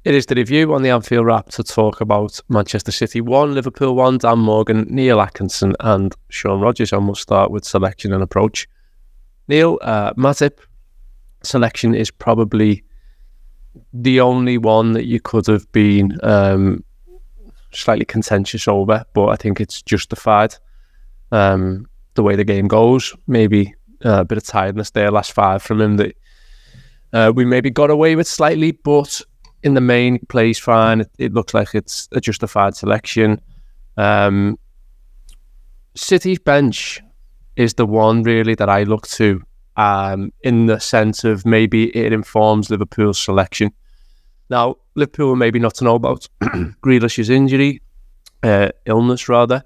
It is the review on the Anfield Wrap to talk about Manchester City 1, Liverpool 1, Dan Morgan, Neil Atkinson and Sean Rogers. And we'll start with selection and approach. Neil, Matip selection is probably the only one that you could have been slightly contentious over, but I think it's justified. The way the game goes, maybe a bit of tiredness there, last 5 from him that we maybe got away with slightly, but in the main, plays fine. It looks like it's a justified selection. City's bench is the one really that I look to in the sense of maybe it informs Liverpool's selection. Now, Liverpool maybe not to know about Grealish's injury, illness rather.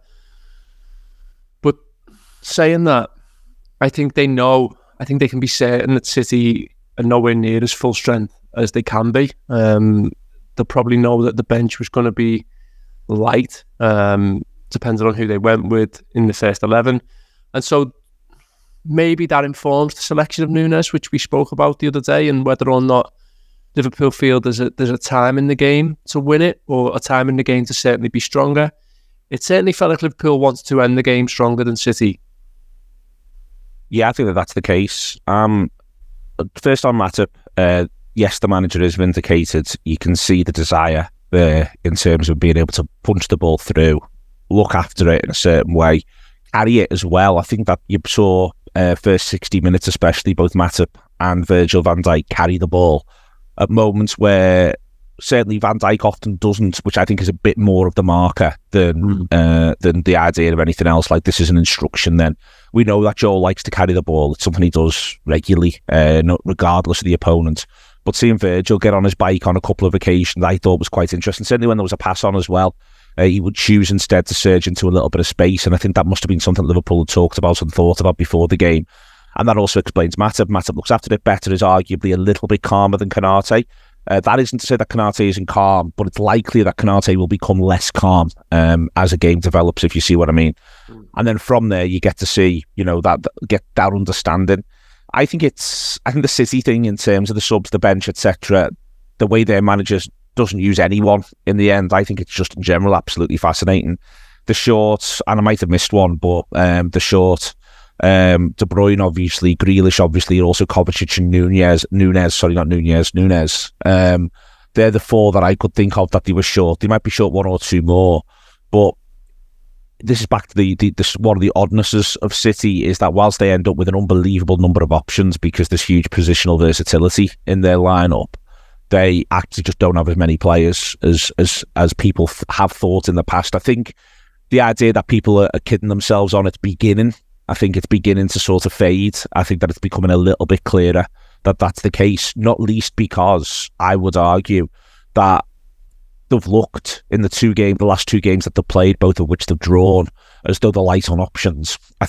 But saying that, I think they can be certain that City are nowhere near as full strength as they can be. They'll probably know that the bench was going to be light, depending on who they went with in the first 11. And so maybe that informs the selection of Núñez, which we spoke about the other day, and whether or not Liverpool feel there's a time in the game to win it, or a time in the game to certainly be stronger. It certainly felt like Liverpool wanted to end the game stronger than City. Yeah, I think that's the case. First on Matip, yes, the manager is vindicated. You can see the desire there in terms of being able to punch the ball through, look after it in a certain way, carry it as well. I think that you saw first 60 minutes especially, both Matip and Virgil van Dijk carry the ball at moments where certainly Van Dijk often doesn't, which I think is a bit more of the marker than the idea of anything else. Like, this is an instruction then. We know that Joel likes to carry the ball. It's something he does regularly, regardless of the opponent. But seeing Virgil get on his bike on a couple of occasions, I thought was quite interesting. Certainly when there was a pass on as well, he would choose instead to surge into a little bit of space. And I think that must have been something Liverpool had talked about and thought about before the game. And that also explains Matip. Matip looks after it better, is arguably a little bit calmer than Konate. That isn't to say that Konate isn't calm, but it's likely that Konate will become less calm as a game develops, if you see what I mean. And then from there, you get to see, get that understanding. I think the City thing in terms of the subs, the bench, etc., the way their managers doesn't use anyone in the end, I think it's just in general absolutely fascinating. The short, and I might have missed one, but the short, De Bruyne obviously, Grealish obviously, also Kovacic and Núñez. They're the 4 that I could think of that they were short. They might be short 1 or 2 more, but this is back to the one of the oddnesses of City is that whilst they end up with an unbelievable number of options because there's huge positional versatility in their lineup, they actually just don't have as many players as people have thought in the past. I think the idea that people are kidding themselves on its beginning, I think it's beginning to sort of fade. I think that it's becoming a little bit clearer that that's the case, not least because I would argue that they've looked in the last 2 games that they've played, both of which they've drawn, as though they're light on options. I